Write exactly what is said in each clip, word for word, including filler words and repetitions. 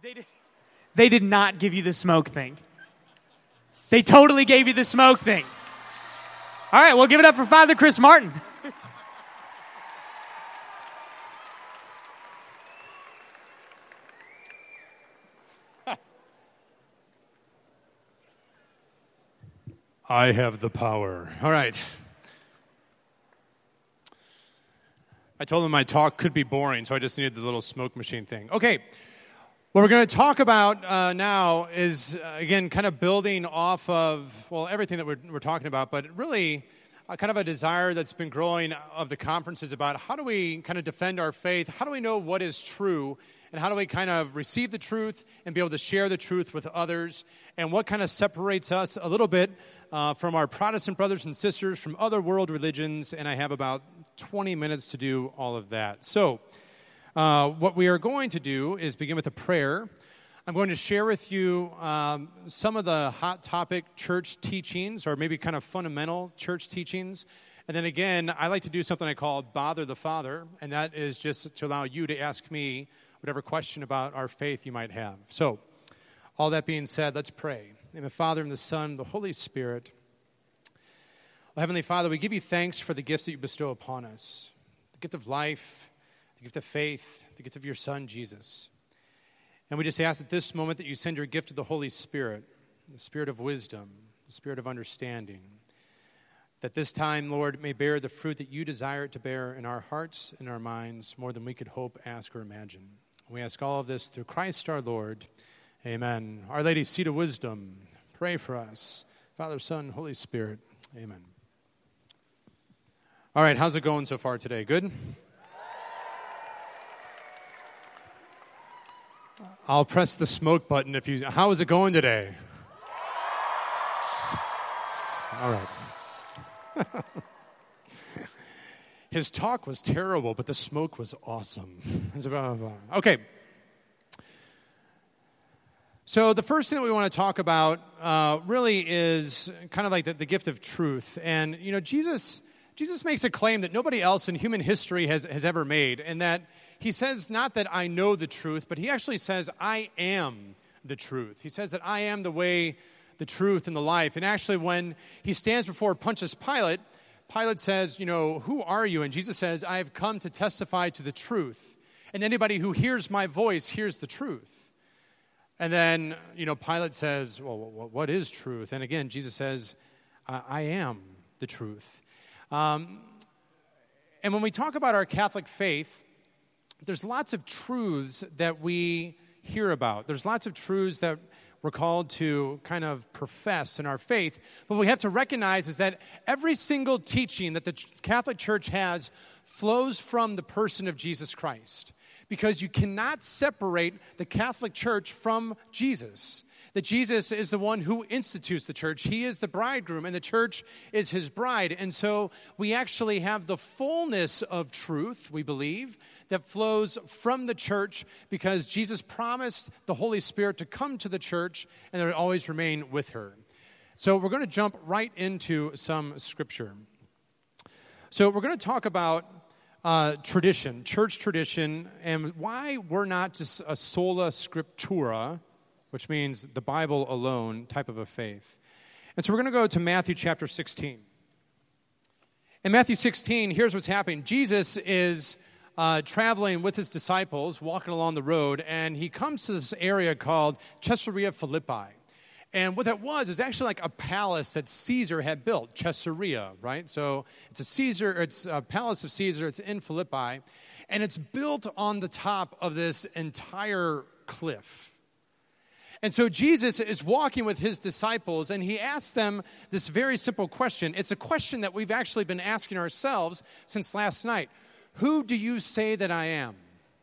They did, they did not give you the smoke thing. They totally gave you the smoke thing. All right, well, give it up for Father Chris Martin. I have the power. All right. I told them my talk could be boring, so I just needed the little smoke machine thing. Okay. What we're going to talk about uh, now is, uh, again, kind of building off of, well, everything that we're, we're talking about, but really uh, kind of a desire that's been growing of the conferences about how do we kind of defend our faith? How do we know what is true? And how do we kind of receive the truth and be able to share the truth with others? And what kind of separates us a little bit uh, from our Protestant brothers and sisters, from other world religions? And I have about twenty minutes to do all of that. So uh, what we are going to do is begin with a prayer. I'm going to share with you um, some of the hot topic church teachings, or maybe kind of fundamental church teachings. And then again, I like to do something I call Bother the Father, and that is just to allow you to ask me whatever question about our faith you might have. So, all that being said, let's pray. In the Father, and the Son, and the Holy Spirit. Oh, Heavenly Father, we give you thanks for the gifts that you bestow upon us. The gift of life, the gift of faith, the gift of your Son, Jesus. And we just ask at this moment that you send your gift of the Holy Spirit, the Spirit of wisdom, the Spirit of understanding. That this time, Lord, may bear the fruit that you desire it to bear in our hearts and our minds more than we could hope, ask, or imagine. We ask all of this through Christ our Lord. Amen. Our Lady, seat of wisdom, pray for us. Father, Son, Holy Spirit. Amen. All right, how's it going so far today? Good? I'll press the smoke button if you... How is it going today? All right. His talk was terrible, but the smoke was awesome. Okay. So the first thing that we want to talk about uh, really is kind of like the, the gift of truth. And, you know, Jesus Jesus makes a claim that nobody else in human history has, has ever made, and that he says not that I know the truth, but he actually says I am the truth. He says that I am the way, the truth, and the life. And actually when he stands before Pontius Pilate, Pilate says, you know, who are you? And Jesus says, I have come to testify to the truth. And anybody who hears my voice hears the truth. And then, you know, Pilate says, well, what is truth? And again, Jesus says, I am the truth. Um, and when we talk about our Catholic faith, there's lots of truths that we hear about. There's lots of truths that we're called to kind of profess in our faith. But what we have to recognize is that every single teaching that the Catholic Church has flows from the person of Jesus Christ. Because you cannot separate the Catholic Church from Jesus. That Jesus is the one who institutes the church. He is the bridegroom, and the church is his bride. And so we actually have the fullness of truth, we believe, that flows from the church because Jesus promised the Holy Spirit to come to the church and that it would always remain with her. So we're going to jump right into some scripture. So we're going to talk about uh, tradition, church tradition, and why we're not just a sola scriptura, which means the Bible alone type of a faith. And so we're going to go to Matthew chapter sixteen. In Matthew sixteen, here's what's happening. Jesus is uh, traveling with his disciples, walking along the road, and he comes to this area called Caesarea Philippi. And what that was is actually like a palace that Caesar had built, Caesarea, right? So it's a Caesar, it's a palace of Caesar, it's in Philippi, and it's built on the top of this entire cliff. And so Jesus is walking with his disciples, and he asks them this very simple question. It's a question that we've actually been asking ourselves since last night. Who do you say that I am?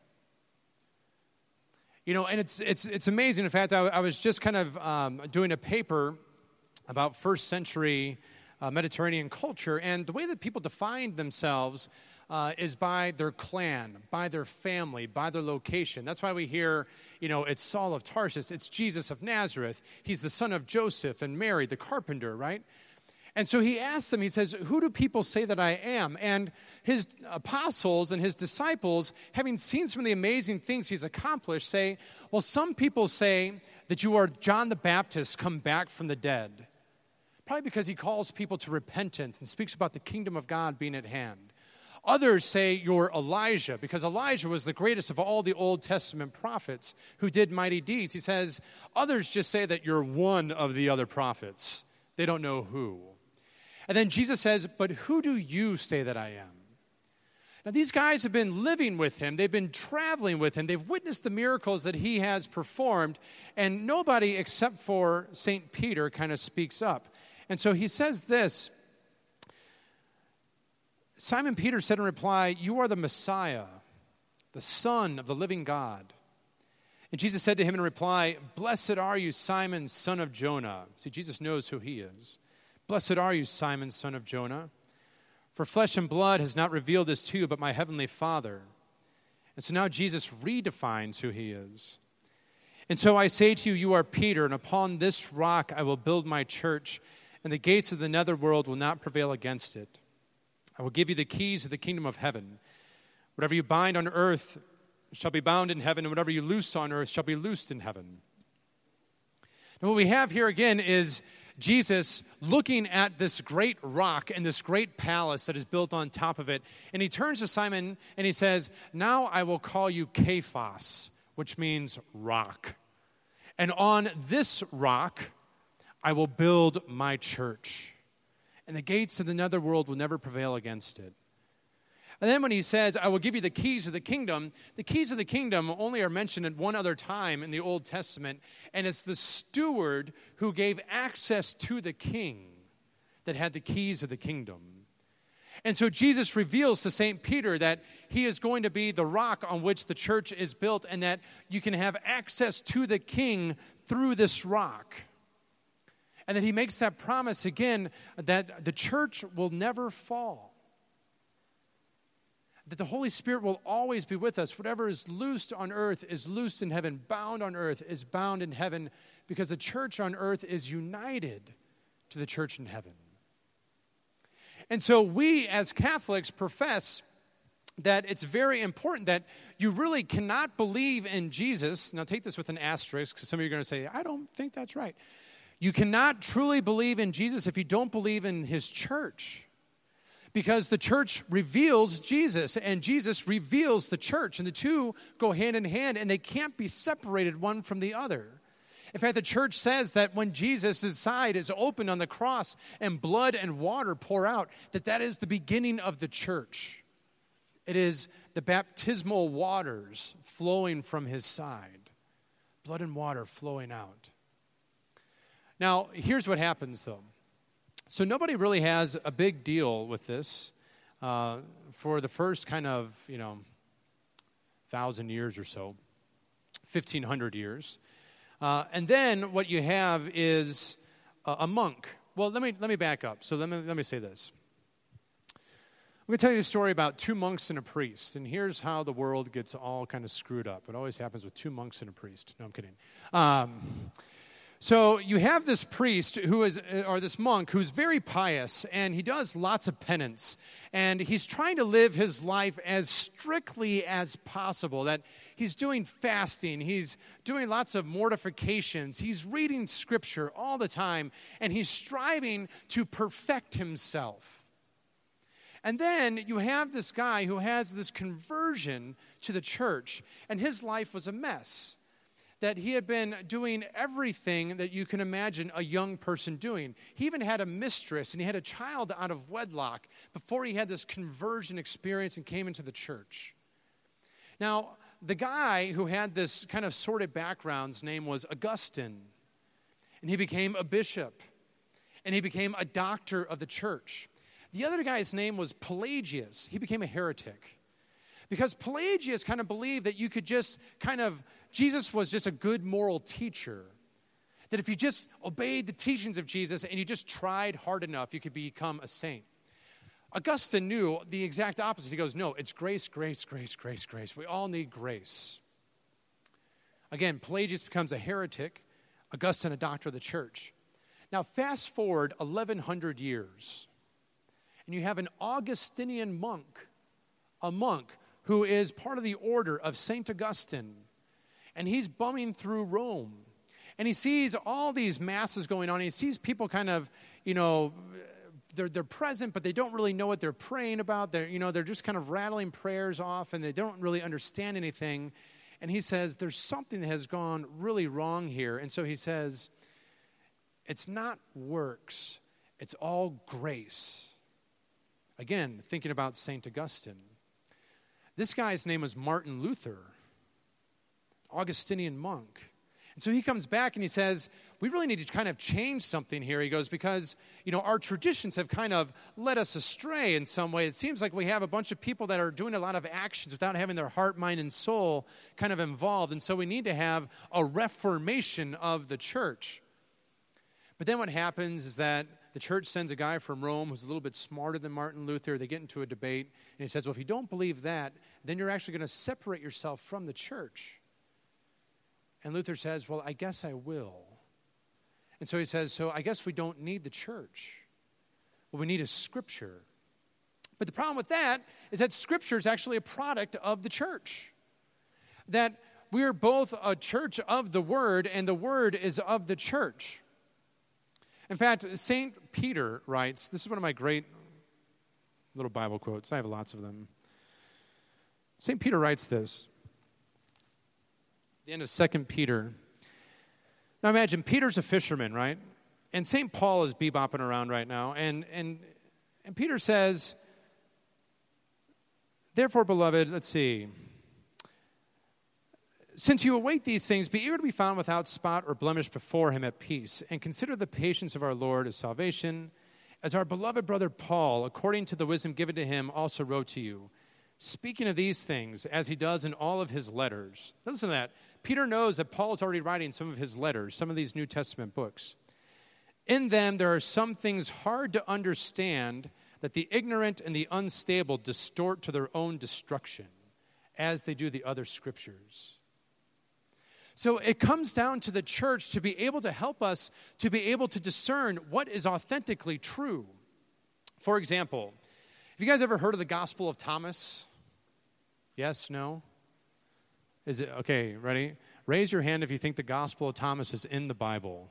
You know, and it's it's it's amazing. In fact, I, I was just kind of um, doing a paper about first century uh, Mediterranean culture, and the way that people defined themselves Uh, is by their clan, by their family, by their location. That's why we hear, you know, it's Saul of Tarsus, it's Jesus of Nazareth. He's the son of Joseph and Mary, the carpenter, right? And so he asks them, he says, who do people say that I am? And his apostles and his disciples, having seen some of the amazing things he's accomplished, say, well, some people say that you are John the Baptist come back from the dead. Probably because he calls people to repentance and speaks about the kingdom of God being at hand. Others say you're Elijah, because Elijah was the greatest of all the Old Testament prophets who did mighty deeds. He says, others just say that you're one of the other prophets. They don't know who. And then Jesus says, but who do you say that I am? Now, these guys have been living with him. They've been traveling with him. They've witnessed the miracles that he has performed. And nobody except for Saint Peter kind of speaks up. And so he says this. Simon Peter said in reply, you are the Messiah, the Son of the living God. And Jesus said to him in reply, blessed are you, Simon, son of Jonah. See, Jesus knows who he is. Blessed are you, Simon, son of Jonah. For flesh and blood has not revealed this to you, but my heavenly Father. And so now Jesus redefines who he is. And so I say to you, you are Peter, and upon this rock I will build my church, and the gates of the netherworld will not prevail against it. I will give you the keys of the kingdom of heaven. Whatever you bind on earth shall be bound in heaven, and whatever you loose on earth shall be loosed in heaven. Now what we have here again is Jesus looking at this great rock and this great palace that is built on top of it. And he turns to Simon and he says, now I will call you Cephas, which means rock. And on this rock I will build my church. And the gates of the netherworld will never prevail against it. And then when he says, I will give you the keys of the kingdom, the keys of the kingdom only are mentioned at one other time in the Old Testament, and it's the steward who gave access to the king that had the keys of the kingdom. And so Jesus reveals to Saint Peter that he is going to be the rock on which the church is built, and that you can have access to the king through this rock. And that he makes that promise again that the church will never fall. That the Holy Spirit will always be with us. Whatever is loosed on earth is loosed in heaven. Bound on earth is bound in heaven, because the church on earth is united to the church in heaven. And so we as Catholics profess that it's very important that you really cannot believe in Jesus. Now take this with an asterisk, because some of you are going to say, I don't think that's right. You cannot truly believe in Jesus if you don't believe in his church. Because the church reveals Jesus, and Jesus reveals the church, and the two go hand in hand, and they can't be separated one from the other. In fact, the church says that when Jesus' side is opened on the cross and blood and water pour out, that that is the beginning of the church. It is the baptismal waters flowing from his side, blood and water flowing out. Now, here's what happens, though. So nobody really has a big deal with this uh, for the first kind of, you know, thousand years or so, fifteen hundred years. Uh, and then what you have is a, a monk. Well, let me let me back up. So let me let me say this. I'm going to tell you a story about two monks and a priest. And here's how the world gets all kind of screwed up. It always happens with two monks and a priest. No, I'm kidding. Um, So you have this priest who is, or this monk who's very pious, and he does lots of penance, and he's trying to live his life as strictly as possible, that he's doing fasting, he's doing lots of mortifications, he's reading scripture all the time, and he's striving to perfect himself. And then you have this guy who has this conversion to the church, and his life was a mess. That he had been doing everything that you can imagine a young person doing. He even had a mistress, and he had a child out of wedlock before he had this conversion experience and came into the church. Now, the guy who had this kind of sordid background's name was Augustine, and he became a bishop, and he became a doctor of the church. The other guy's name was Pelagius. He became a heretic. Because Pelagius kind of believed that you could just kind of, Jesus was just a good moral teacher. That if you just obeyed the teachings of Jesus and you just tried hard enough, you could become a saint. Augustine knew the exact opposite. He goes, no, it's grace, grace, grace, grace, grace. We all need grace. Again, Pelagius becomes a heretic, Augustine a doctor of the church. Now, fast forward eleven hundred years, and you have an Augustinian monk, a monk who is part of the order of Saint Augustine, and he's bumming through Rome, and he sees all these masses going on, and he sees people kind of, you know, they're, they're present, but they don't really know what they're praying about. They're, you know, they're just kind of rattling prayers off, and they don't really understand anything, and he says, there's something that has gone really wrong here, and so he says, it's not works, it's all grace. Again, thinking about Saint Augustine. This guy's name was Martin Luther, Augustinian monk. And so he comes back and he says, we really need to kind of change something here. He goes, because, you know, our traditions have kind of led us astray in some way. It seems like we have a bunch of people that are doing a lot of actions without having their heart, mind, and soul kind of involved. And so we need to have a reformation of the church. But then what happens is that the church sends a guy from Rome who's a little bit smarter than Martin Luther. They get into a debate, and he says, well, if you don't believe that, then you're actually going to separate yourself from the church. And Luther says, well, I guess I will. And so he says, so I guess we don't need the church. What we need is Scripture. But the problem with that is that Scripture is actually a product of the church. That we are both a church of the Word, and the Word is of the church. In fact, Saint Peter writes, this is one of my great little Bible quotes. I have lots of them. Saint Peter writes this. At the end of Second Peter. Now imagine, Peter's a fisherman, right? And Saint Paul is bebopping around right now. And, and, and Peter says, therefore, beloved, let's see. Since you await these things, be eager to be found without spot or blemish before him at peace, and consider the patience of our Lord as salvation, as our beloved brother Paul, according to the wisdom given to him, also wrote to you, speaking of these things, as he does in all of his letters. Listen to that. Peter knows that Paul is already writing some of his letters, some of these New Testament books. In them, there are some things hard to understand that the ignorant and the unstable distort to their own destruction, as they do the other scriptures. So it comes down to the church to be able to help us to be able to discern what is authentically true. For example, have you guys ever heard of the Gospel of Thomas? Yes, no? Is it, okay, ready? Raise your hand if you think the Gospel of Thomas is in the Bible.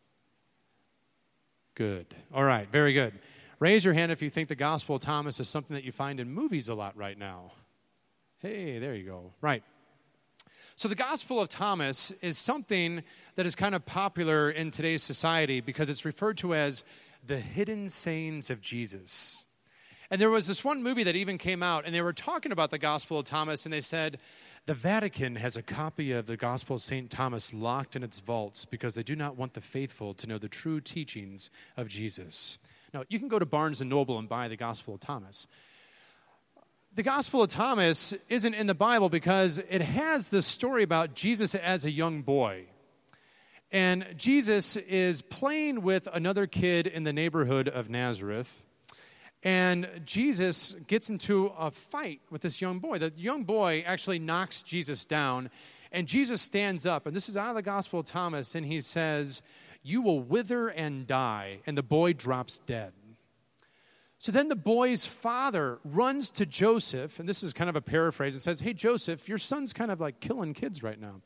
Good. All right, very good. Raise your hand if you think the Gospel of Thomas is something that you find in movies a lot right now. Hey, there you go. Right. So the Gospel of Thomas is something that is kind of popular in today's society because it's referred to as the hidden sayings of Jesus. And there was this one movie that even came out, and they were talking about the Gospel of Thomas, and they said, the Vatican has a copy of the Gospel of Saint Thomas locked in its vaults because they do not want the faithful to know the true teachings of Jesus. Now, you can go to Barnes and Noble and buy the Gospel of Thomas. The Gospel of Thomas isn't in the Bible because it has this story about Jesus as a young boy. And Jesus is playing with another kid in the neighborhood of Nazareth. And Jesus gets into a fight with this young boy. The young boy actually knocks Jesus down. And Jesus stands up. And this is out of the Gospel of Thomas. And he says, you will wither and die. And the boy drops dead. So then the boy's father runs to Joseph, and this is kind of a paraphrase, and says, hey, Joseph, your son's kind of like killing kids right now.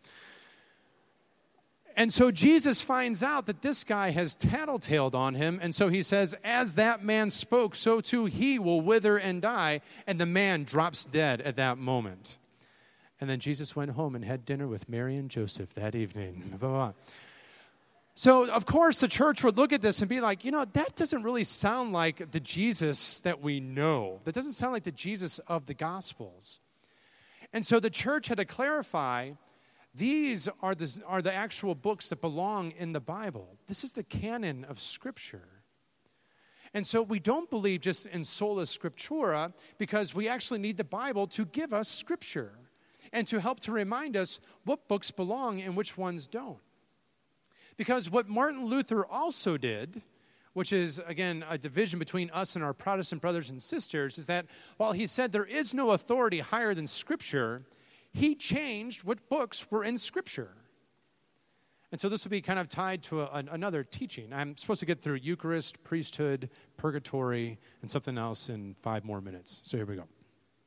And so Jesus finds out that this guy has tattletaled on him, and so he says, as that man spoke, so too he will wither and die, and the man drops dead at that moment. And then Jesus went home and had dinner with Mary and Joseph that evening. Blah, blah, blah. So, of course, the church would look at this and be like, you know, that doesn't really sound like the Jesus that we know. That doesn't sound like the Jesus of the Gospels. And so the church had to clarify, these are the, are the actual books that belong in the Bible. This is the canon of Scripture. And so we don't believe just in sola scriptura because we actually need the Bible to give us Scripture and to help to remind us what books belong and which ones don't. Because what Martin Luther also did, which is, again, a division between us and our Protestant brothers and sisters, is that while he said there is no authority higher than Scripture, he changed what books were in Scripture. And so this will be kind of tied to a, an, another teaching. I'm supposed to get through Eucharist, priesthood, purgatory, and something else in five more minutes. So here we go.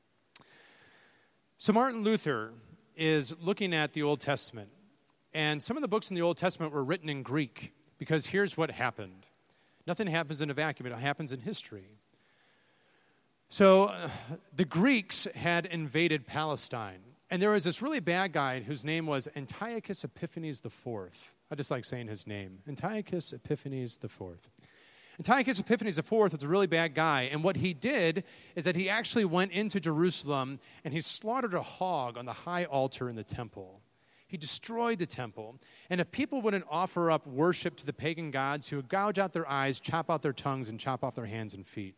So Martin Luther is looking at the Old Testament. And some of the books in the Old Testament were written in Greek, because here's what happened. Nothing happens in a vacuum. It happens in history. So uh, the Greeks had invaded Palestine. And there was this really bad guy whose name was Antiochus Epiphanes the Fourth. I just like saying his name. Antiochus Epiphanes the Fourth. Antiochus Epiphanes the Fourth was a really bad guy. And what he did is that he actually went into Jerusalem and he slaughtered a hog on the high altar in the temple. He destroyed the temple. And if people wouldn't offer up worship to the pagan gods, he would gouge out their eyes, chop out their tongues, and chop off their hands and feet.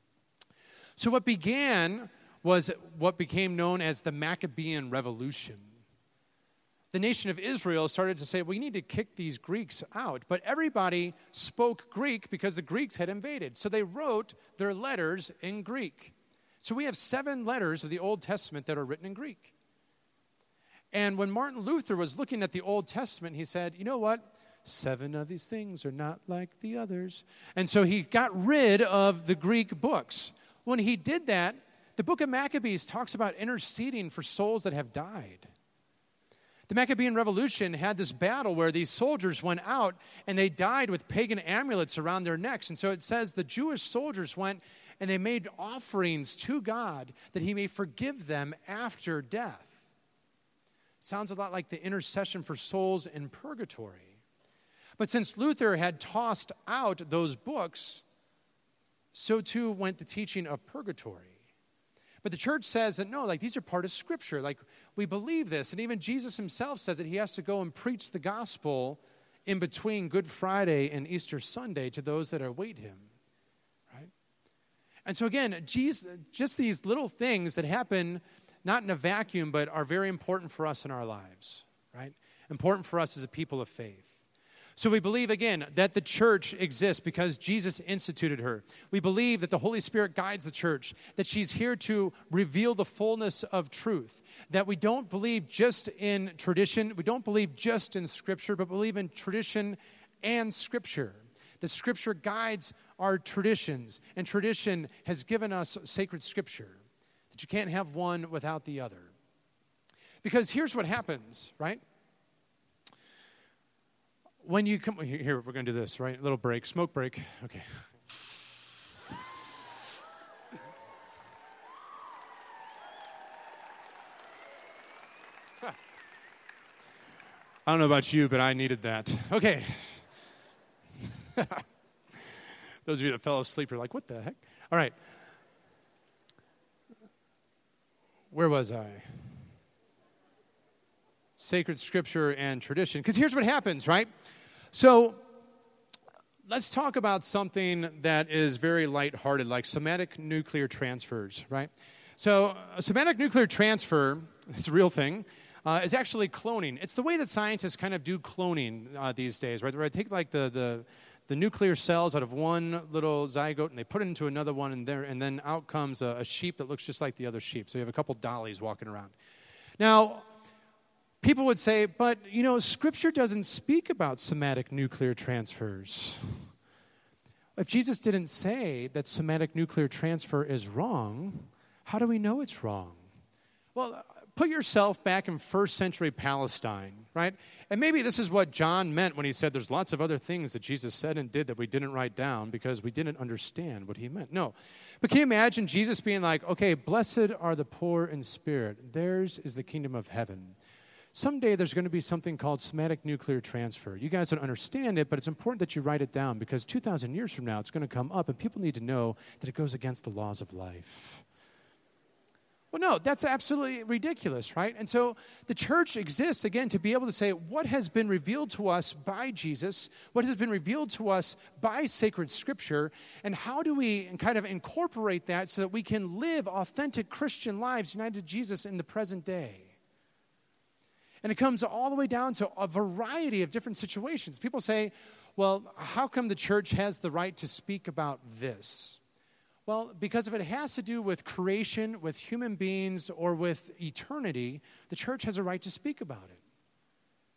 So what began was what became known as the Maccabean Revolution. The nation of Israel started to say, we need to kick these Greeks out. But everybody spoke Greek because the Greeks had invaded. So they wrote their letters in Greek. So we have seven letters of the Old Testament that are written in Greek. And when Martin Luther was looking at the Old Testament, he said, you know what? Seven of these things are not like the others. And so he got rid of the Greek books. When he did that, the book of Maccabees talks about interceding for souls that have died. The Maccabean Revolution had this battle where these soldiers went out and they died with pagan amulets around their necks. And so it says the Jewish soldiers went and they made offerings to God that he may forgive them after death. Sounds a lot like the intercession for souls in purgatory. But since Luther had tossed out those books, so too went the teaching of purgatory. But the church says that no, like these are part of Scripture. Like we believe this. And even Jesus himself says that he has to go and preach the gospel in between Good Friday and Easter Sunday to those that await him. Right? And so again, Jesus, just these little things that happen not in a vacuum, but are very important for us in our lives. Right? Important for us as a people of faith. So we believe, again, that the church exists because Jesus instituted her. We believe that the Holy Spirit guides the church, that she's here to reveal the fullness of truth, that we don't believe just in tradition, we don't believe just in Scripture, but believe in tradition and Scripture. The Scripture guides our traditions, and tradition has given us sacred Scripture, that you can't have one without the other. Because here's what happens, right? When you come, here, we're going to do this, right? A little break, smoke break. Okay. I don't know about you, but I needed that. Okay. Those of you that fell asleep are like, what the heck? All right. Where was I? Sacred Scripture and tradition. Because here's what happens, right? So let's talk about something that is very lighthearted, like somatic nuclear transfers, right? So a somatic nuclear transfer, it's a real thing, uh, is actually cloning. It's the way that scientists kind of do cloning uh, these days, right? Where they take like the, the the nuclear cells out of one little zygote and they put it into another one, and there, and then out comes a, a sheep that looks just like the other sheep. So you have a couple dollies walking around. Now, people would say, but, you know, Scripture doesn't speak about somatic nuclear transfers. If Jesus didn't say that somatic nuclear transfer is wrong, how do we know it's wrong? Well, put yourself back in first century Palestine, right? And maybe this is what John meant when he said there's lots of other things that Jesus said and did that we didn't write down because we didn't understand what he meant. No. But can you imagine Jesus being like, okay, blessed are the poor in spirit. Theirs is the kingdom of heaven. Someday there's going to be something called somatic nuclear transfer. You guys don't understand it, but it's important that you write it down because two thousand years from now it's going to come up and people need to know that it goes against the laws of life. Well, no, that's absolutely ridiculous, right? And so the church exists, again, to be able to say what has been revealed to us by Jesus, what has been revealed to us by sacred Scripture, and how do we kind of incorporate that so that we can live authentic Christian lives united to Jesus in the present day. And it comes all the way down to a variety of different situations. People say, well, how come the church has the right to speak about this? Well, because if it has to do with creation, with human beings, or with eternity, the church has a right to speak about it.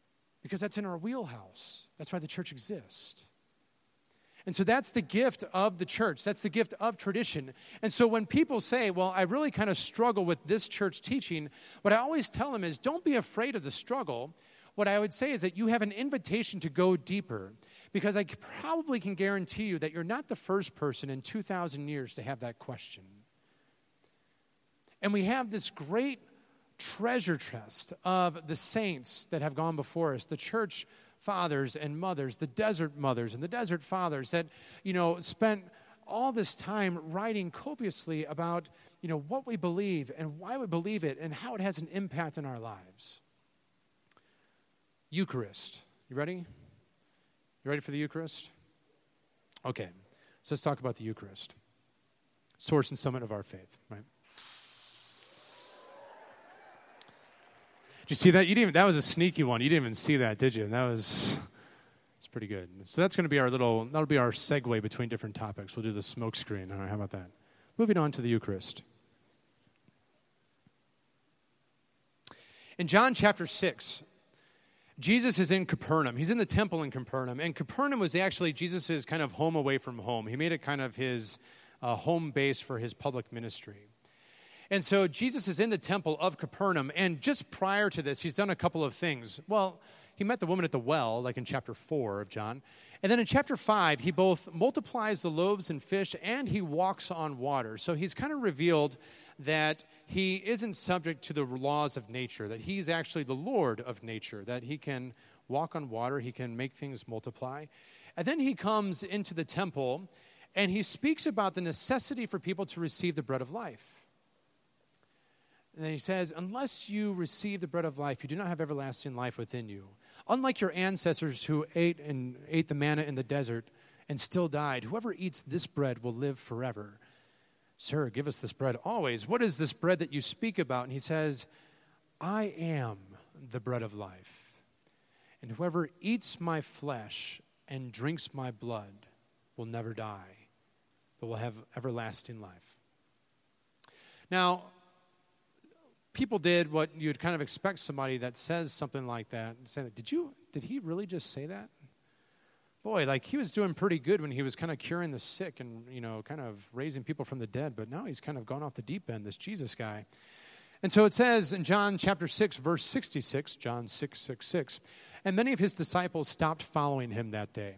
because that's in our wheelhouse. That's why the church exists. And so that's the gift of the church. That's the gift of tradition. And so when people say, well, I really kind of struggle with this church teaching, what I always tell them is don't be afraid of the struggle. What I would say is that you have an invitation to go deeper, because I probably can guarantee you that you're not the first person in two thousand years to have that question. And we have this great treasure chest of the saints that have gone before us, the church fathers and mothers, the desert mothers and the desert fathers that, you know, spent all this time writing copiously about, you know, what we believe and why we believe it and how it has an impact on our lives. Eucharist. You ready? You ready for the Eucharist? Okay, so let's talk about the Eucharist. Source and summit of our faith, right? Did you see that? You didn't even, that was a sneaky one. You didn't even see that, did you? That was, it's pretty good. So that's going to be our little, that'll be our segue between different topics. We'll do the smoke screen. All right, how about that? Moving on to the Eucharist. In John chapter six, Jesus is in Capernaum. He's in the temple in Capernaum. And Capernaum was actually Jesus' kind of home away from home. He made it kind of his uh, home base for his public ministry. And so Jesus is in the temple of Capernaum, and just prior to this, he's done a couple of things. Well, he met the woman at the well, like in chapter four of John. And then in chapter five, he both multiplies the loaves and fish, and he walks on water. So he's kind of revealed that he isn't subject to the laws of nature, that he's actually the Lord of nature, that he can walk on water, he can make things multiply. And then he comes into the temple, and he speaks about the necessity for people to receive the bread of life. And then he says, unless you receive the bread of life, you do not have everlasting life within you. Unlike your ancestors who ate and ate the manna in the desert and still died, whoever eats this bread will live forever. Sir, give us this bread always. What is this bread that you speak about? And he says, I am the bread of life. And whoever eats my flesh and drinks my blood will never die, but will have everlasting life. Now, people did what you'd kind of expect somebody that says something like that. Say, did you? Did he really just say that? Boy, like he was doing pretty good when he was kind of curing the sick and, you know, kind of raising people from the dead. But now he's kind of gone off the deep end, this Jesus guy. And so it says in John chapter six, verse sixty-six, John six, six, six, and many of his disciples stopped following him that day.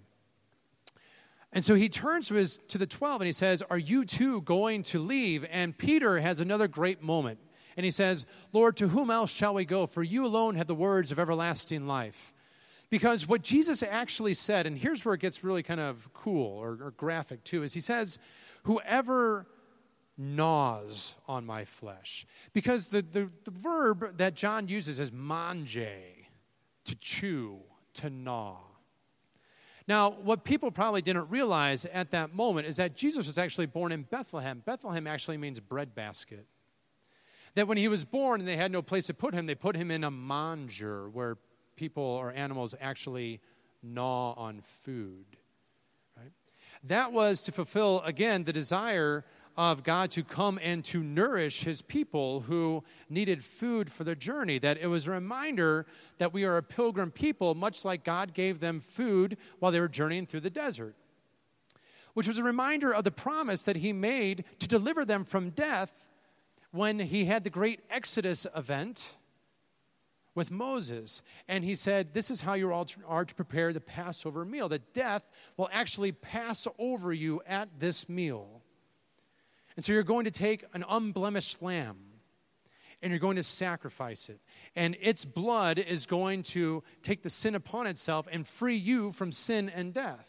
And so he turns to, his, to the twelve and he says, are you too going to leave? And Peter has another great moment. And he says, Lord, to whom else shall we go? For you alone have the words of everlasting life. Because what Jesus actually said, and here's where it gets really kind of cool or, or graphic too, is he says, whoever gnaws on my flesh. Because the, the, the verb that John uses is mange, to chew, to gnaw. Now, what people probably didn't realize at that moment is that Jesus was actually born in Bethlehem. Bethlehem actually means bread basket. That when he was born and they had no place to put him, they put him in a manger where people or animals actually gnaw on food. Right? That was to fulfill, again, the desire of God to come and to nourish his people who needed food for their journey. That it was a reminder that we are a pilgrim people, much like God gave them food while they were journeying through the desert. Which was a reminder of the promise that he made to deliver them from death when he had the great Exodus event with Moses. And he said, this is how you all are to prepare the Passover meal. That death will actually pass over you at this meal. And so you're going to take an unblemished lamb and you're going to sacrifice it. And its blood is going to take the sin upon itself and free you from sin and death.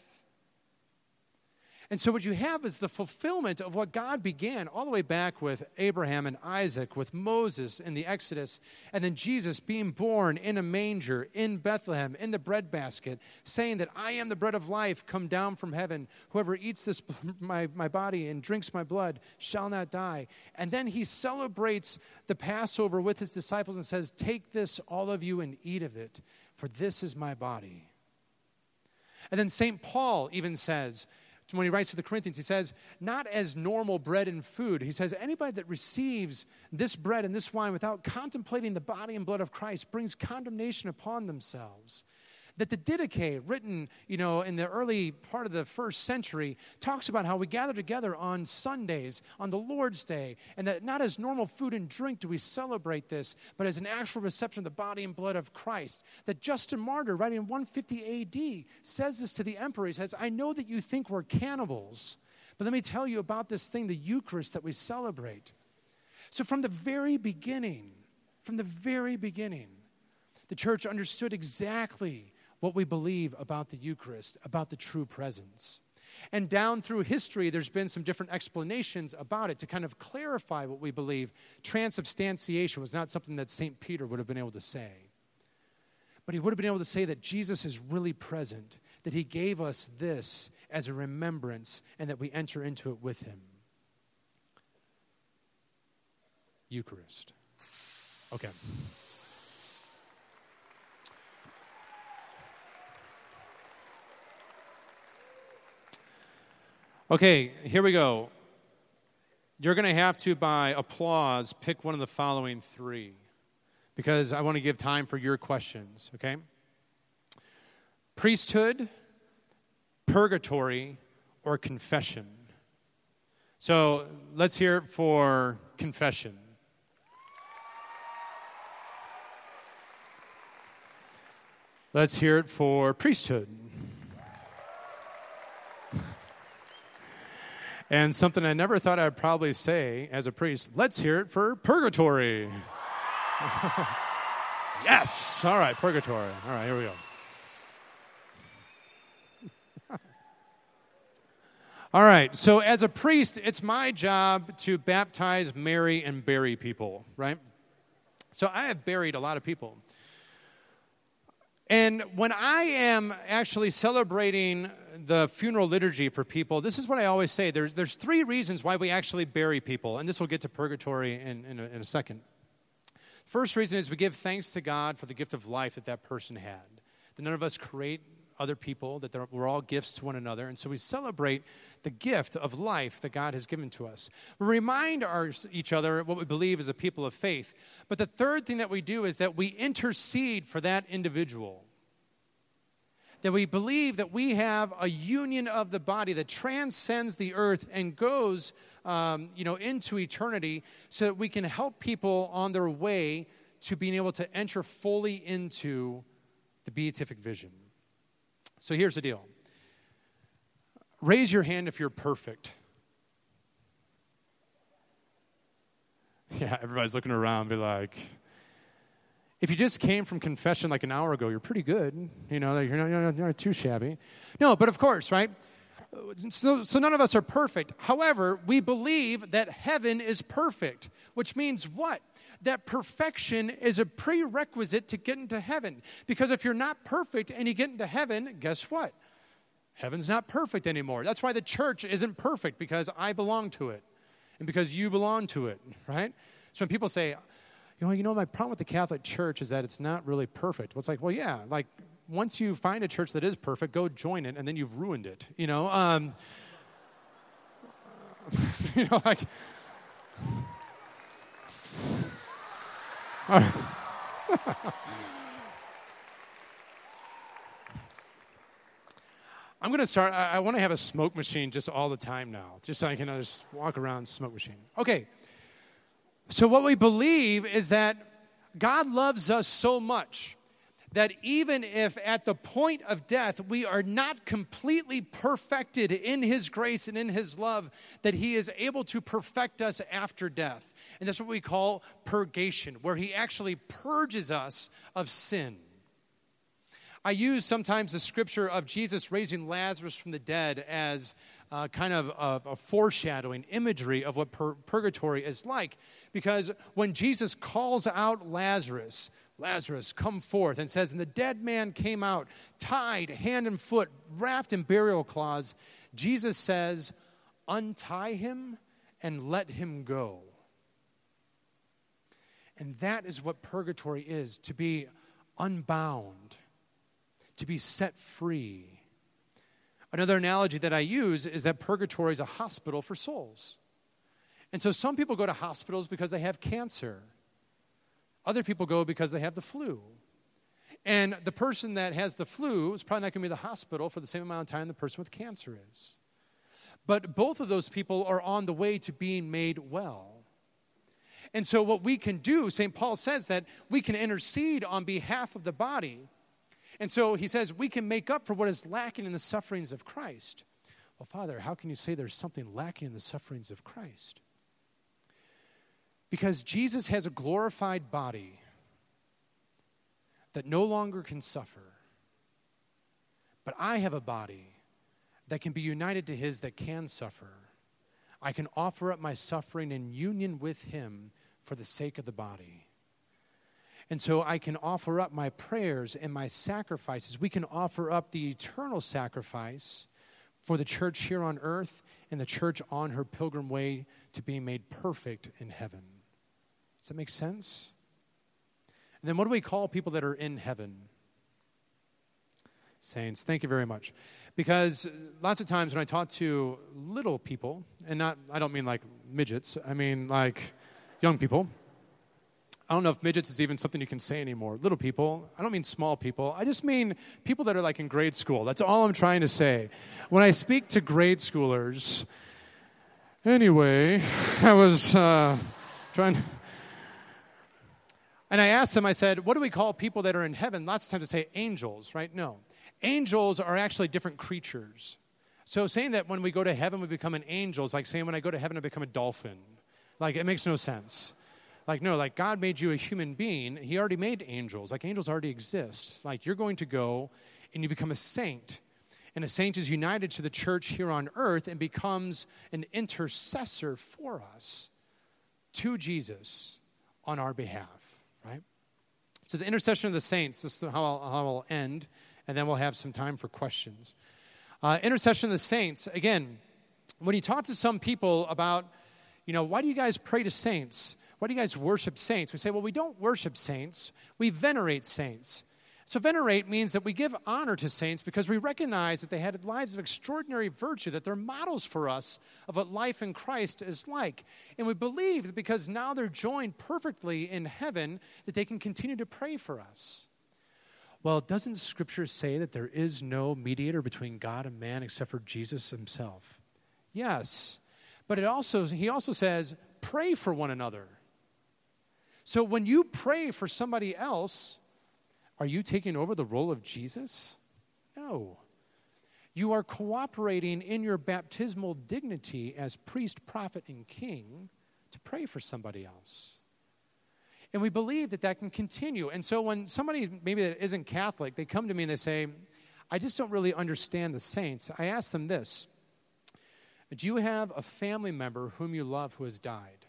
And so what you have is the fulfillment of what God began all the way back with Abraham and Isaac, with Moses in the Exodus, and then Jesus being born in a manger in Bethlehem, in the breadbasket, saying that I am the bread of life come down from heaven. Whoever eats this my, my body and drinks my blood shall not die. And then he celebrates the Passover with his disciples and says, take this, all of you, and eat of it, for this is my body. And then Saint Paul even says, when he writes to the Corinthians, he says, not as normal bread and food. He says, anybody that receives this bread and this wine without contemplating the body and blood of Christ brings condemnation upon themselves. That the Didache, written, you know, in the early part of the first century, talks about how we gather together on Sundays, on the Lord's Day, and that not as normal food and drink do we celebrate this, but as an actual reception of the body and blood of Christ. That Justin Martyr, writing in one fifty A D, says this to the emperor. He says, I know that you think we're cannibals, but let me tell you about this thing, the Eucharist that we celebrate. So from the very beginning, from the very beginning, the church understood exactly what we believe about the Eucharist, about the true presence. And down through history, there's been some different explanations about it to kind of clarify what we believe. Transubstantiation was not something that Saint Peter would have been able to say. But he would have been able to say that Jesus is really present, that he gave us this as a remembrance, and that we enter into it with him. Eucharist. Okay. Okay, here we go. You're going to have to, by applause, pick one of the following three, because I want to give time for your questions, okay? Priesthood, purgatory, or confession. So let's hear it for confession. Let's hear it for priesthood. And something I never thought I'd probably say as a priest, let's hear it for purgatory. Yes! All right, purgatory. All right, here we go. All right, so as a priest, it's my job to baptize, marry, and bury people, right? So I have buried a lot of people. And when I am actually celebrating the funeral liturgy for people, this is what I always say. There's, there's three reasons why we actually bury people, and this will get to purgatory in, in, a, in a second. First reason is we give thanks to God for the gift of life that that person had. That none of us create other people, that we're all gifts to one another, and so we celebrate the gift of life that God has given to us. We remind our, each other what we believe as a people of faith, but the third thing that we do is that we intercede for that individual. That we believe that we have a union of the body that transcends the earth and goes um, you know, into eternity, so that we can help people on their way to being able to enter fully into the beatific vision. So here's the deal. Raise your hand if you're perfect. Yeah, everybody's looking around and be like, if you just came from confession like an hour ago, you're pretty good. You know, you're not, you're not, you're not too shabby. No, but of course, right? So, so none of us are perfect. However, we believe that heaven is perfect, which means what? That perfection is a prerequisite to get into heaven. Because if you're not perfect and you get into heaven, guess what? Heaven's not perfect anymore. That's why the church isn't perfect, because I belong to it. And because you belong to it, right? So when people say, you know, you know, my problem with the Catholic Church is that it's not really perfect. Well, it's like, well, yeah, like once you find a church that is perfect, go join it, and then you've ruined it. You know, um, you know, like. All right. I'm going to start. I, I want to have a smoke machine just all the time now, just so I can just walk around smoke machine. Okay. So what we believe is that God loves us so much that even if at the point of death we are not completely perfected in his grace and in his love, that he is able to perfect us after death. And that's what we call purgation, where he actually purges us of sin. I use sometimes the scripture of Jesus raising Lazarus from the dead as uh, kind of a, a foreshadowing imagery of what pur- purgatory is like. Because when Jesus calls out Lazarus, Lazarus, come forth, and says, and the dead man came out, tied hand and foot, wrapped in burial cloths, Jesus says, untie him and let him go. And that is what purgatory is, to be unbound, to be set free. Another analogy that I use is that purgatory is a hospital for souls. And so some people go to hospitals because they have cancer. Other people go because they have the flu. And the person that has the flu is probably not going to be in the hospital for the same amount of time the person with cancer is. But both of those people are on the way to being made well. And so what we can do, Saint Paul says that we can intercede on behalf of the body. And so he says we can make up for what is lacking in the sufferings of Christ. Well, Father, how can you say there's something lacking in the sufferings of Christ? Because Jesus has a glorified body that no longer can suffer. But I have a body that can be united to his that can suffer. I can offer up my suffering in union with him for the sake of the body. And so I can offer up my prayers and my sacrifices. We can offer up the eternal sacrifice for the church here on earth and the church on her pilgrim way to being made perfect in heaven. Does that make sense? And then what do we call people that are in heaven? Saints. Thank you very much. Because lots of times when I talk to little people, and not, I don't mean like midgets, I mean like young people. I don't know if midgets is even something you can say anymore. Little people. I don't mean small people. I just mean people that are like in grade school. That's all I'm trying to say. When I speak to grade schoolers, anyway, I was uh, trying. And I asked them, I said, what do we call people that are in heaven? Lots of times I say angels, right? No. Angels are actually different creatures. So saying that when we go to heaven we become an angel is like saying when I go to heaven I become a dolphin. Like, it makes no sense. Like, no, like God made you a human being. He already made angels. Like, angels already exist. Like, you're going to go and you become a saint. And a saint is united to the church here on earth and becomes an intercessor for us to Jesus on our behalf, right? So the intercession of the saints, this is how I'll, how I'll end, and then we'll have some time for questions. Uh, intercession of the saints, again, when you talk to some people about, you know, why do you guys pray to saints? Why do you guys worship saints? We say, well, we don't worship saints. We venerate saints. So venerate means that we give honor to saints because we recognize that they had lives of extraordinary virtue, that they're models for us of what life in Christ is like. And we believe that because now they're joined perfectly in heaven, that they can continue to pray for us. Well, doesn't Scripture say that there is no mediator between God and man except for Jesus himself? Yes. But it also, he also says, pray for one another. So when you pray for somebody else, are you taking over the role of Jesus? No. You are cooperating in your baptismal dignity as priest, prophet, and king to pray for somebody else. And we believe that that can continue. And so when somebody maybe that isn't Catholic, they come to me and they say, I just don't really understand the saints. I ask them this. Do you have a family member whom you love who has died?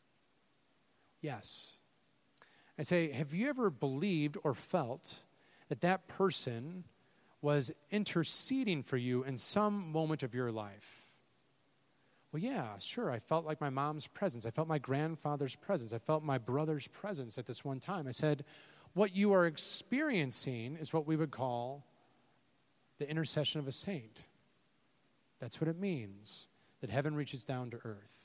Yes. I say, have you ever believed or felt that that person was interceding for you in some moment of your life? Well, yeah, sure. I felt like my mom's presence. I felt my grandfather's presence. I felt my brother's presence at this one time. I said, what you are experiencing is what we would call the intercession of a saint. That's what it means, that heaven reaches down to earth.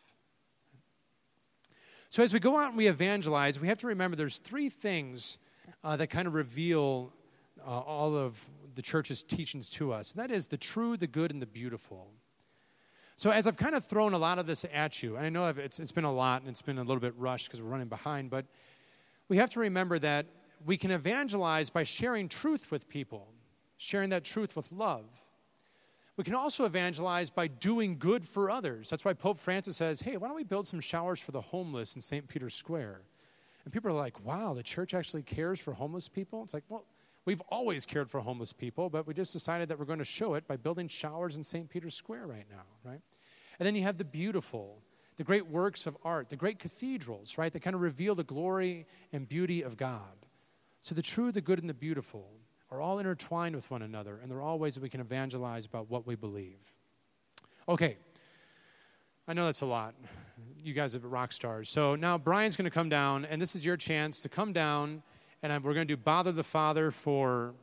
So as we go out and we evangelize, we have to remember there's three things uh, that kind of reveal uh, all of the church's teachings to us. And that is the true, the good, and the beautiful. So as I've kind of thrown a lot of this at you, and I know I've, it's, it's been a lot and it's been a little bit rushed because we're running behind, but we have to remember that we can evangelize by sharing truth with people, sharing that truth with love. We can also evangelize by doing good for others. That's why Pope Francis says, hey, why don't we build some showers for the homeless in Saint Peter's Square? And people are like, wow, the church actually cares for homeless people? It's like, well, we've always cared for homeless people, but we just decided that we're going to show it by building showers in Saint Peter's Square right now, right? And then you have the beautiful, the great works of art, the great cathedrals, right, that kind of reveal the glory and beauty of God. So the true, the good, and the beautiful are all intertwined with one another, and they're all ways that we can evangelize about what we believe. Okay, I know that's a lot. You guys are rock stars. So now Brian's going to come down, and this is your chance to come down, and we're going to do Bother the Father for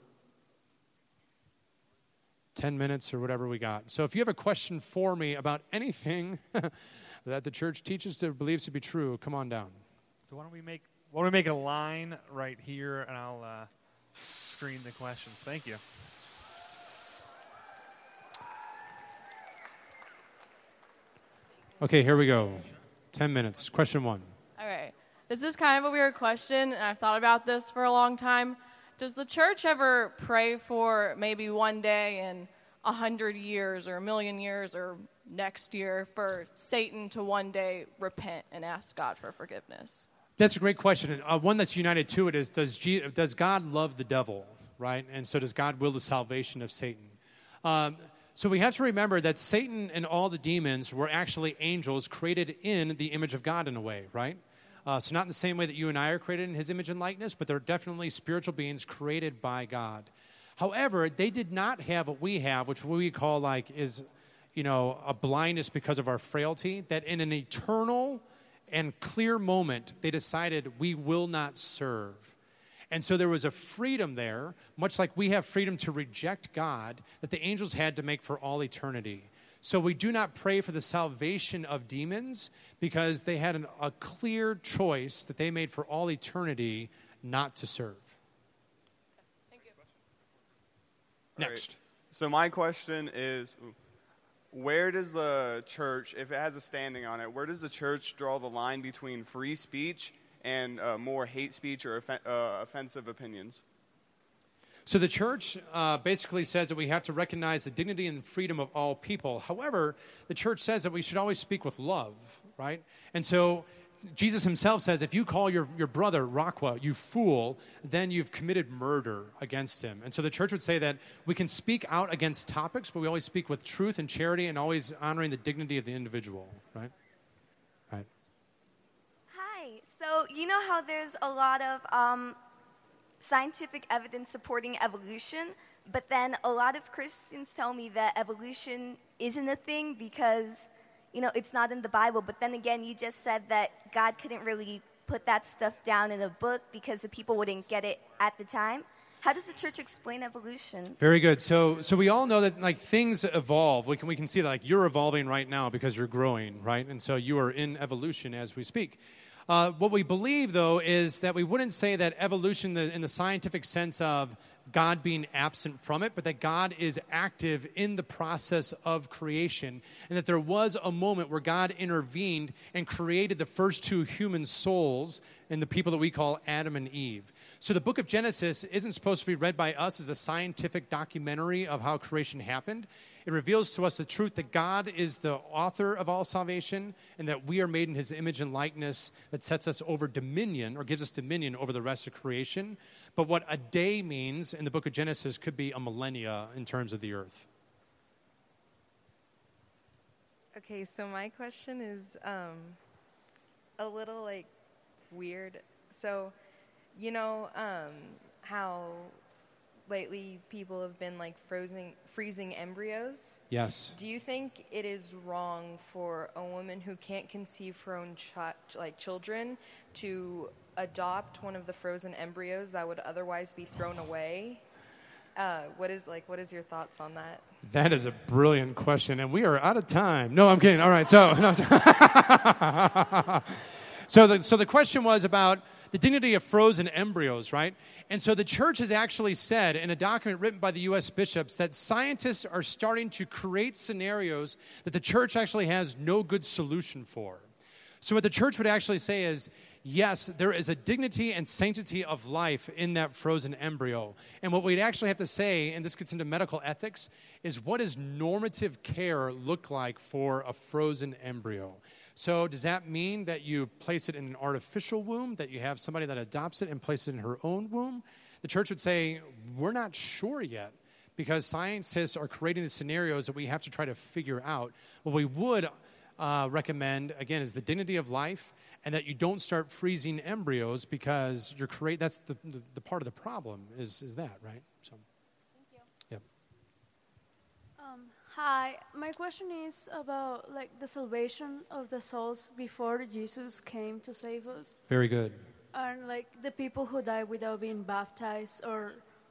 ten minutes or whatever we got. So if you have a question for me about anything that the church teaches or believes to be true, come on down. So why don't we make why don't we make a line right here, and I'll uh, screen the questions. Thank you. Okay, here we go. Ten minutes. Question one. All right. This is kind of a weird question, and I've thought about this for a long time. Does the church ever pray for maybe one day in a hundred years or a million years or next year for Satan to one day repent and ask God for forgiveness? That's a great question. And uh, one that's united to it is, does, G- does God love the devil, right? And so does God will the salvation of Satan? Um, so we have to remember that Satan and all the demons were actually angels created in the image of God in a way, right? Uh, so not in the same way that you and I are created in his image and likeness, but they're definitely spiritual beings created by God. However, they did not have what we have, which we call like is, you know, a blindness because of our frailty, that in an eternal and clear moment, they decided we will not serve. And so there was a freedom there, much like we have freedom to reject God, that the angels had to make for all eternity. So we do not pray for the salvation of demons because they had an, a clear choice that they made for all eternity not to serve. Thank you. Next. Right. So my question is, where does the church, if it has a standing on it, where does the church draw the line between free speech and uh, more hate speech or offen- uh, offensive opinions? So the church uh, basically says that we have to recognize the dignity and freedom of all people. However, the church says that we should always speak with love, right? And so Jesus himself says, if you call your, your brother Rakwa, you fool, then you've committed murder against him. And so the church would say that we can speak out against topics, but we always speak with truth and charity and always honoring the dignity of the individual, right? Right. Hi. So you know how there's a lot of um, scientific evidence supporting evolution, but then a lot of Christians tell me that evolution isn't a thing because, you know, it's not in the Bible. But then again, you just said that God couldn't really put that stuff down in a book because the people wouldn't get it at the time. How does the church explain evolution? Very good. So, so we all know that like things evolve. We can we can see that like you're evolving right now because you're growing, right? And so you are in evolution as we speak. Uh, what we believe, though, is that we wouldn't say that evolution in the, in the scientific sense of God being absent from it, but that God is active in the process of creation, and that there was a moment where God intervened and created the first two human souls in the people that we call Adam and Eve. So the book of Genesis isn't supposed to be read by us as a scientific documentary of how creation happened. It reveals to us the truth that God is the author of all salvation and that we are made in his image and likeness that sets us over dominion or gives us dominion over the rest of creation. But what a day means in the book of Genesis could be a millennia in terms of the earth. Okay, so my question is um, a little like weird. So, you know um, how lately people have been like frozen, freezing embryos? Yes. Do you think it is wrong for a woman who can't conceive her own chi- like children to adopt one of the frozen embryos that would otherwise be thrown away? Uh, what is like? What is your thoughts on that? That is a brilliant question, and we are out of time. No, I'm kidding. All right, so no, so the so the question was about the dignity of frozen embryos, right? And so the church has actually said in a document written by the U S bishops that scientists are starting to create scenarios that the church actually has no good solution for. So what the church would actually say is, yes, there is a dignity and sanctity of life in that frozen embryo. And what we'd actually have to say, and this gets into medical ethics, is what does normative care look like for a frozen embryo? So does that mean that you place it in an artificial womb, that you have somebody that adopts it and places it in her own womb? The church would say, we're not sure yet, because scientists are creating the scenarios that we have to try to figure out. What we would uh, recommend, again, is the dignity of life, and that you don't start freezing embryos because you're create. That's the, the the part of the problem is is that, right? So. Thank you. Yep. Um, hi, my question is about like the salvation of the souls before Jesus came to save us, Very good. and like the people who died without being baptized or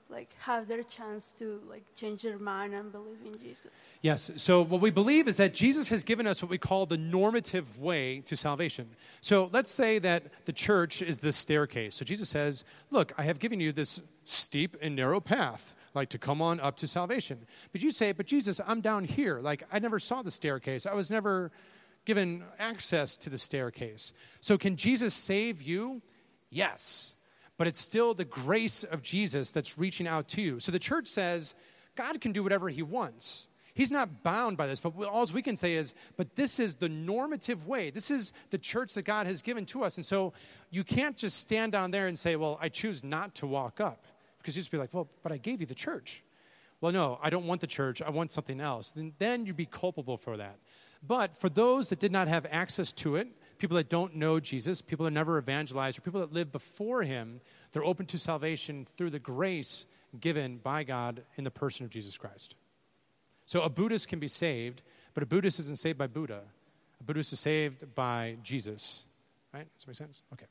like have their chance to like change their mind and believe in Jesus? Yes. So what we believe is that Jesus has given us what we call the normative way to salvation. So let's say that the church is the staircase. So Jesus says, look, I have given you this steep and narrow path, like to come on up to salvation. But you say, but Jesus, I'm down here. Like I never saw the staircase. I was never given access to the staircase. So can Jesus save you? Yes. But it's still the grace of Jesus that's reaching out to you. So the church says, God can do whatever he wants. He's not bound by this, but all we can say is, but this is the normative way. This is the church that God has given to us. And so you can't just stand down there and say, well, I choose not to walk up. Because you just be like, well, but I gave you the church. Well, no, I don't want the church. I want something else. Then, then you'd be culpable for that. But for those that did not have access to it, people that don't know Jesus, people that never evangelized, or people that live before him, they're open to salvation through the grace given by God in the person of Jesus Christ. So a Buddhist can be saved, but a Buddhist isn't saved by Buddha. A Buddhist is saved by Jesus. Right? Does that make sense? Okay.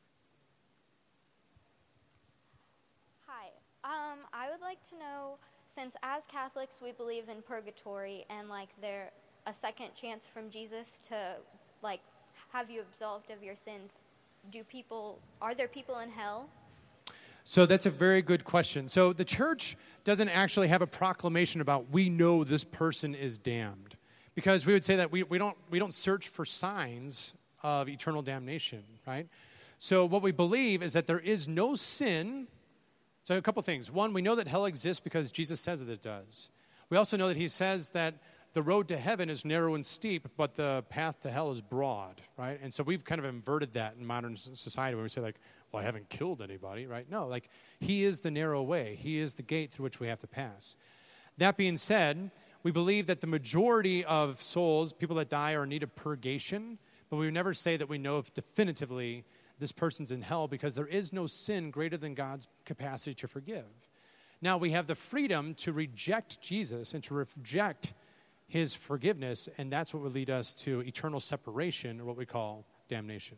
Hi. Um, I would like to know, since as Catholics we believe in purgatory and like there a second chance from Jesus to like have you absolved of your sins, do people, are there people in hell? So that's a very good question. So the church doesn't actually have a proclamation about we know this person is damned. Because we would say that we, we don't we don't search for signs of eternal damnation, right? So what we believe is that there is no sin. So a couple things. One, we know that hell exists because Jesus says that it does. We also know that he says that the road to heaven is narrow and steep, but the path to hell is broad, right? And so we've kind of inverted that in modern society when we say like, well, I haven't killed anybody, right? No, like he is the narrow way. He is the gate through which we have to pass. That being said, we believe that the majority of souls, people that die, are in need of purgation, but we would never say that we know if definitively this person's in hell because there is no sin greater than God's capacity to forgive. Now, we have the freedom to reject Jesus and to reject his forgiveness, and that's what would lead us to eternal separation, or what we call damnation.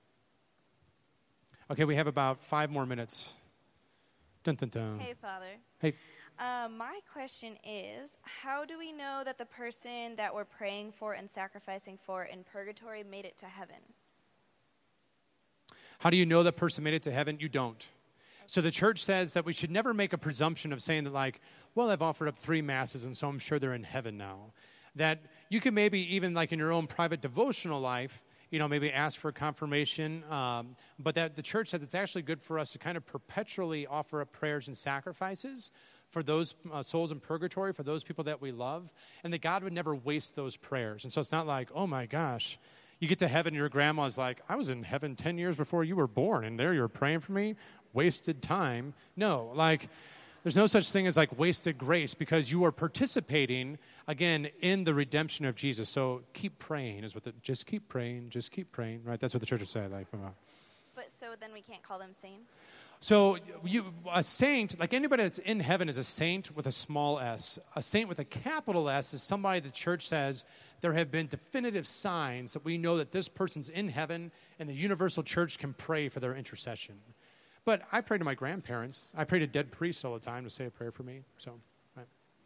Okay, we have about five more minutes. Dun, dun, dun. Hey, Father. Hey. Uh, my question is, how do we know that the person that we're praying for and sacrificing for in purgatory made it to heaven? How do you know that person made it to heaven? You don't. So the church says that we should never make a presumption of saying that like, well, I've offered up three masses and so I'm sure they're in heaven now. That you can maybe even like in your own private devotional life, you know, maybe ask for confirmation, um, but that the church says it's actually good for us to kind of perpetually offer up prayers and sacrifices for those uh, souls in purgatory, for those people that we love, and that God would never waste those prayers. And so it's not like, oh my gosh, you get to heaven and your grandma's like, I was in heaven ten years before you were born, and there you were praying for me? Wasted time. No, like, there's no such thing as like wasted grace because you are participating, again, in the redemption of Jesus. So keep praying is what the, just keep praying, just keep praying, right? That's what the church would say. Like, But so then we can't call them saints? So you, a saint, like anybody that's in heaven is a saint with a small s. A saint with a capital S is somebody the church says there have been definitive signs that we know that this person's in heaven and the universal church can pray for their intercession. But I pray to my grandparents. I pray to dead priests all the time to say a prayer for me. So, right.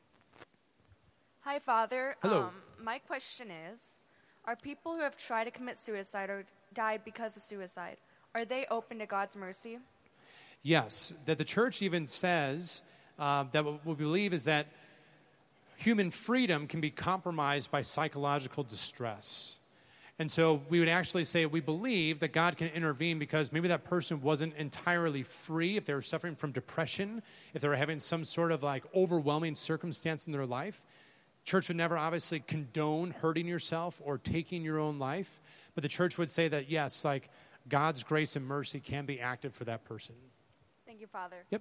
Hi, Father. Hello. Um, my question is, are people who have tried to commit suicide or died because of suicide, are they open to God's mercy? Yes. That the church even says uh, that what we believe is that human freedom can be compromised by psychological distress. And so we would actually say we believe that God can intervene because maybe that person wasn't entirely free, if they were suffering from depression, if they were having some sort of like overwhelming circumstance in their life. Church would never obviously condone hurting yourself or taking your own life, but the church would say that yes, like God's grace and mercy can be active for that person. Thank you, Father. Yep.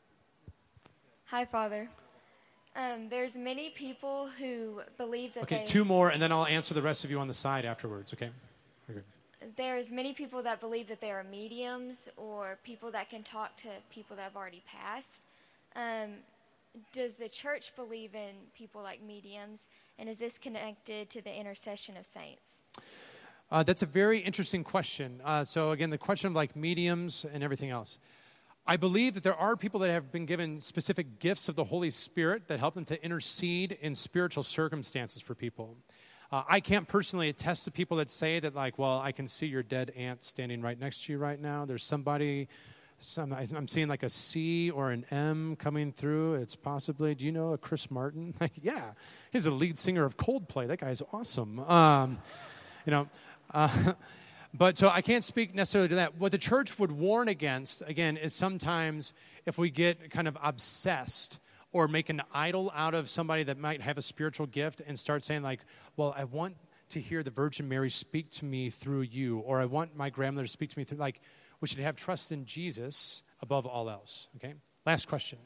Hi, Father. Um, there's many people who believe that Okay, they... two more, and then I'll answer the rest of you on the side afterwards, okay? Okay. There's many people that believe that they are mediums or people that can talk to people that have already passed. Um, does the church believe in people like mediums, and is this connected to the intercession of saints? Uh, that's a very interesting question. Uh, so again, the question of like mediums and everything else. I believe that there are people that have been given specific gifts of the Holy Spirit that help them to intercede in spiritual circumstances for people. Uh, I can't personally attest to people that say that, like, well, I can see your dead aunt standing right next to you right now. There's somebody, some, I'm seeing like a C or an M coming through. It's possibly, do you know a Chris Martin? Like, yeah, he's the lead singer of Coldplay. That guy's awesome. Um, you know, uh, but so I can't speak necessarily to that. What the church would warn against, again, is sometimes if we get kind of obsessed or make an idol out of somebody that might have a spiritual gift and start saying like, well, I want to hear the Virgin Mary speak to me through you, or I want my grandmother to speak to me through, like, we should have trust in Jesus above all else, okay? Last question.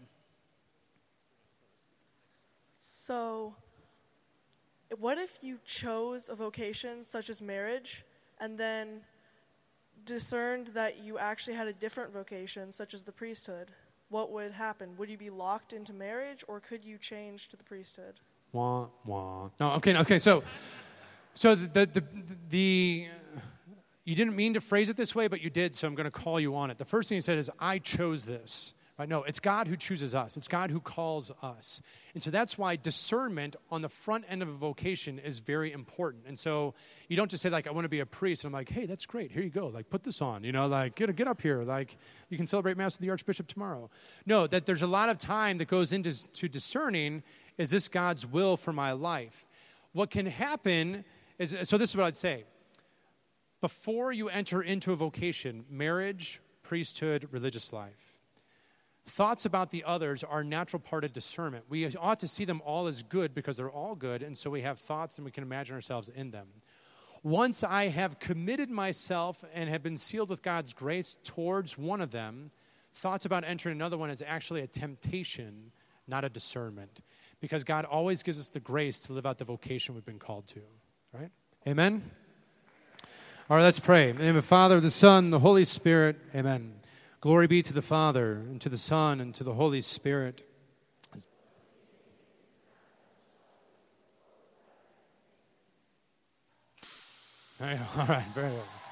So, what if you chose a vocation such as marriage and then discerned that you actually had a different vocation such as the priesthood? What would happen? Would you be locked into marriage, or could you change to the priesthood? Wah, wah. No, okay, okay, so so the, the, the, the you didn't mean to phrase it this way, but you did, so I'm going to call you on it. The first thing you said is, I chose this. Right? No, it's God who chooses us. It's God who calls us. And so that's why discernment on the front end of a vocation is very important. And so you don't just say, like, I want to be a priest. And I'm like, hey, that's great. Here you go. Like, put this on. You know, like, get, get up here. Like, you can celebrate Mass with the Archbishop tomorrow. No, that there's a lot of time that goes into to discerning, is this God's will for my life? What can happen is, so this is what I'd say. Before you enter into a vocation, marriage, priesthood, religious life, thoughts about the others are a natural part of discernment. We ought to see them all as good because they're all good, and so we have thoughts and we can imagine ourselves in them. Once I have committed myself and have been sealed with God's grace towards one of them, thoughts about entering another one is actually a temptation, not a discernment, because God always gives us the grace to live out the vocation we've been called to, right? Amen? All right, let's pray. In the name of the Father, the Son, the Holy Spirit, amen. Glory be to the Father, and to the Son, and to the Holy Spirit. All right, very well.